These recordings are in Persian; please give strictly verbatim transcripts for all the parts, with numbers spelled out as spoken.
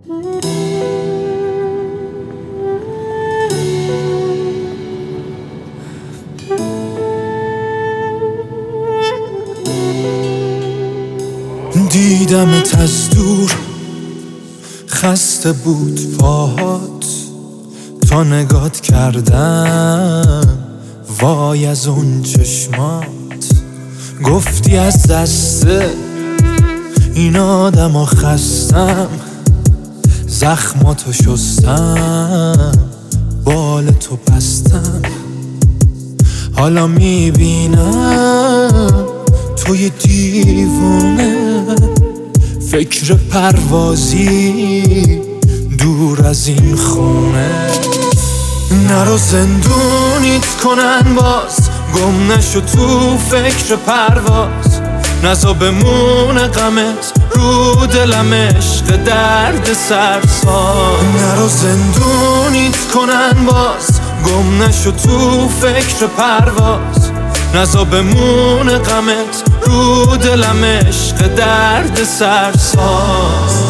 دیدمت از دور، خسته بود پاهات، تا نگات کردم وای از اون چشمات. گفتی از دست این آدم خستم، زخماتو شستم، بال تو بستم. حالا میبینم توی دیوونه، فکر پروازی دور از این خونه. نرو زندونیت کنن باز، گم نشو تو فکر پرواز. نزا بمونه غمت رو دلم، عشق درد سرساز. نرو زندونیت کنن باز، گم نشو تو فکر پرواز. نزا بمونه غمت رو دلم، عشق درد سرساز.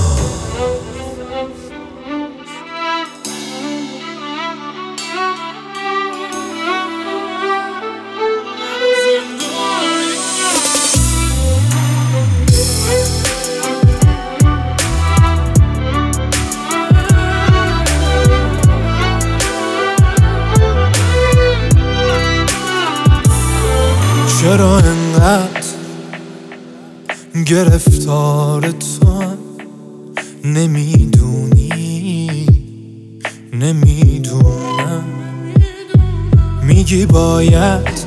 چرا انقدر گرفتار تو؟ نمیدونی نمیدونم. میگی باید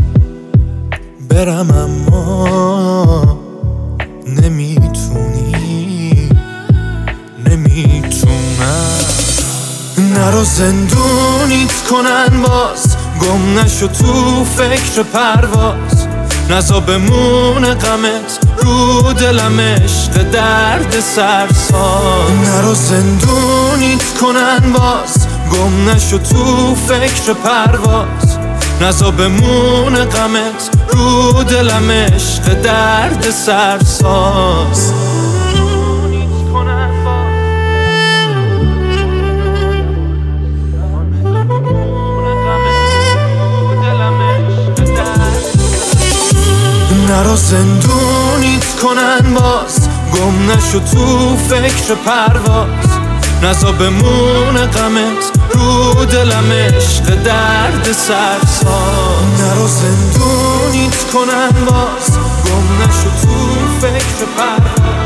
برم اما نمیتونی نمیتونم. نرو زندونیت کنن باز، گم نشو تو فکر پرواز. نزا بمونه غمت رو دلم، عشق درد سرساز. نرو زندونیت کنن باز، گم نشو تو فکر پرواز. نزا بمونه غمت رو دلم، عشق درد سرساز. نرو زندونیت کنن باز، گم نشو تو فکر پرواز. نزا بمونه غمت رو دلم، عشق درد سرساز. نرو زندونیت کنن باز، گم نشو تو فکر پرواز.